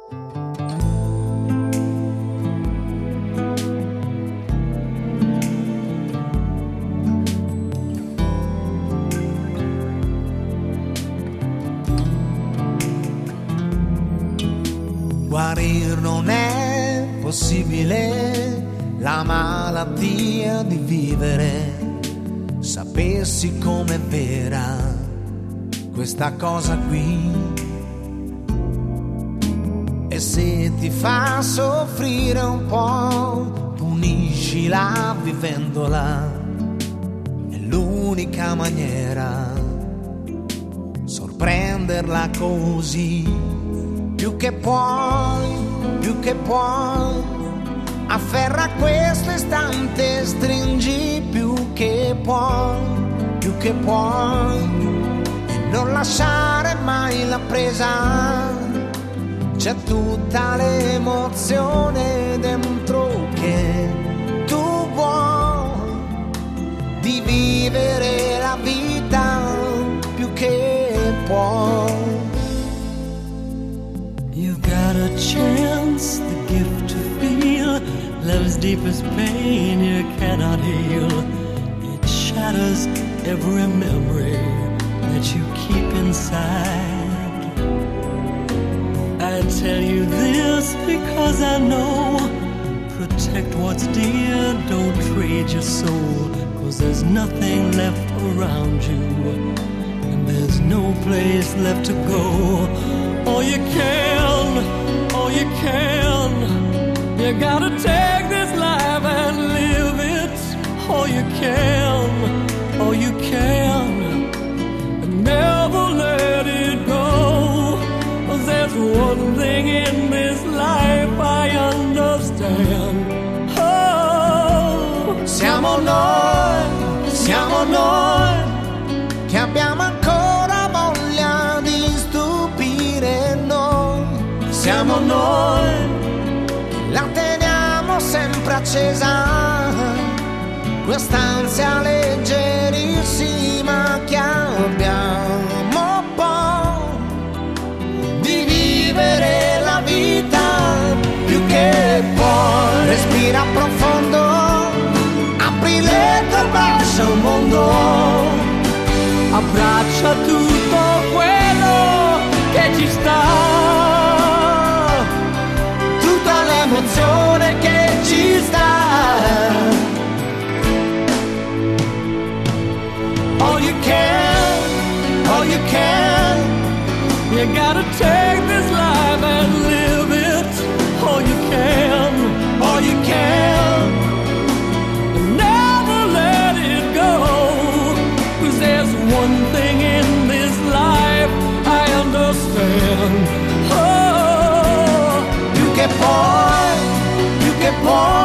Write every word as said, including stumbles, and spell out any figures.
Guarir non è possibile, la malattia di vivere. Sapessi com'è vera questa cosa qui, e se ti fa soffrire un po', puniscila vivendola. È l'unica maniera, sorprenderla così. Più che puoi, più che puoi, afferra questo istante, stringi più che puoi, più che puoi, e non lasciare mai la presa. C'è tutta l'emozione dentro che tu vuoi, di vivere la vita più che puoi. You've got a chance, the gift to feel love's deepest pain you cannot heal. It shatters every memory that you keep inside. I tell you this because I know, protect what's dear, don't trade your soul, 'cause there's nothing left around you, and there's no place left to go. All you can, all you can, you gotta take this life and live it. All you can, all you can, and never let it go. 'Cause there's one thing in this life I understand. Oh, siamo noi, siamo noi, che abbiamo ancora voglia di stupire noi. Siamo noi, la teniamo sempre accesa, quest'ansia leggerissima che abbiamo poi, di vivere la vita più che puoi. Respira profondo, apri le tue braccia al mondo, abbraccia tutto quello che ci sta, l'emozione che ci sta. All you can, all you can, you gotta take this life and live it. All you can, all you can, never let it go. 'Cause there's one thing in this life I understand. Oh, più che puoi, più che puoi,